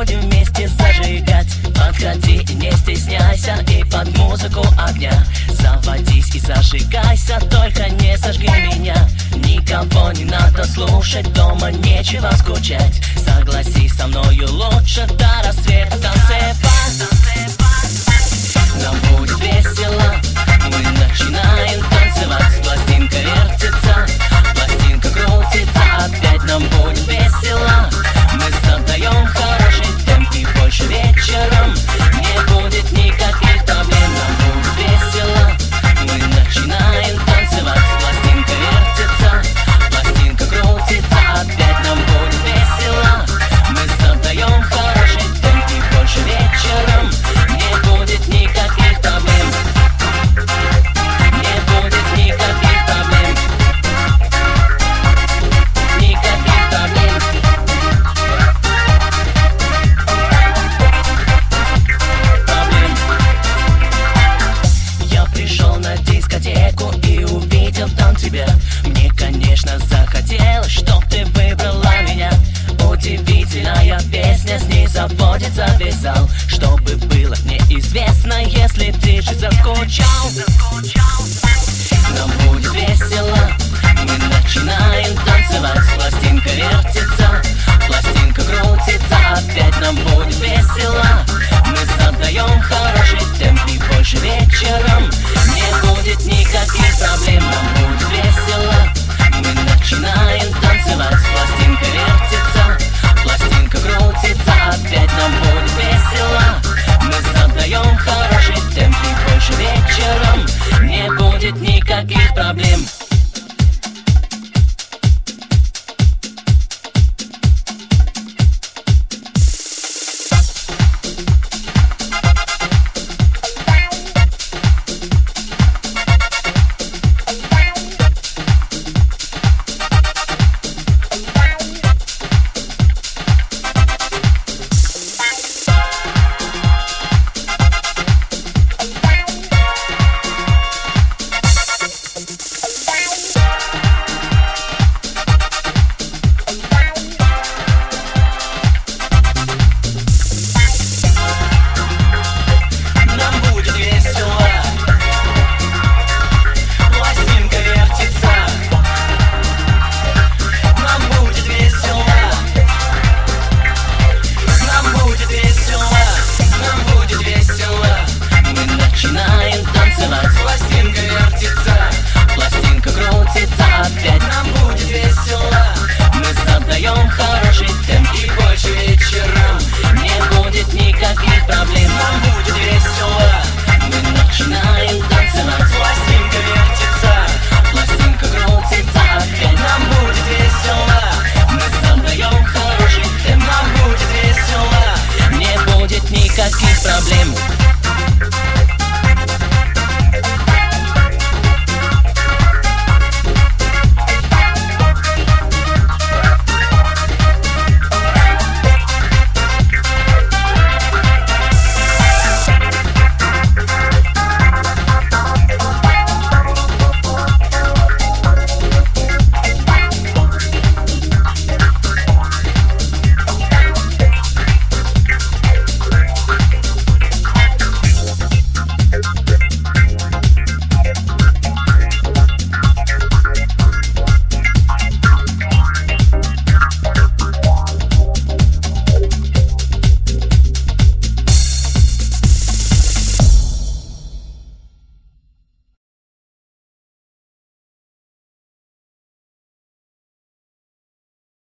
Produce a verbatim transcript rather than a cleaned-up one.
будем вместе зажигать. Подходи и не стесняйся, и под музыку огня заводись и зажигайся, только не сожги меня. Никого не надо слушать, дома нечего скучать. Согласись со мною, лучше до рассвета танцевать. Нам будет весело, мы начинаем танцевать. Пластинка вертится, пластинка крутится, опять нам будет весело. Мы задаем хороший темп, и больше вечером не будет никаких проблем. Нам будет весело, мы начинаем танцевать. Пластинка вертится, пластинка крутится, опять нам будет весело. Мы задаем хороший темп, и больше вечером не будет никаких проблем. Не будет никаких проблем. Никаких проблем. Проблем. Я пришел на дискотеку и увидел там тебя. Мне, конечно, захотелось, чтоб ты выбрала меня. Удивительная песня, с ней заводится весь зал. Чтобы было мне известно, если ты же заскучал. Нам будет весело, мы начинаем танцевать. Пластинка вертится, пластинка крутится, опять нам будет весело. Мы задаем хороший темп, и больше вечером не будет никаких проблем. Нам